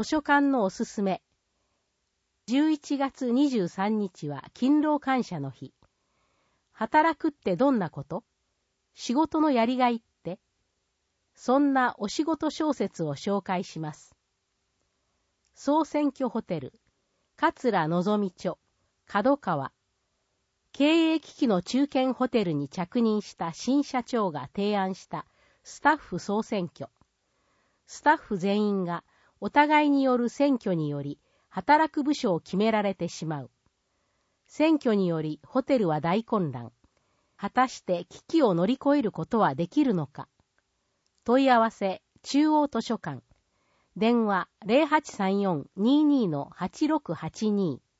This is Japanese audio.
図書館のおすすめ。11月23日は勤労感謝の日。働くってどんなこと？仕事のやりがいって？そんなお仕事小説を紹介します。総選挙ホテル、桂のぞみ著、角川。経営危機の中堅ホテルに着任した新社長が提案したスタッフ総選挙。スタッフ全員がお互いによる選挙により働く部署を決められてしまう。選挙によりホテルは大混乱。果たして危機を乗り越えることはできるのか。問い合わせ中央図書館。電話 0834-22-8682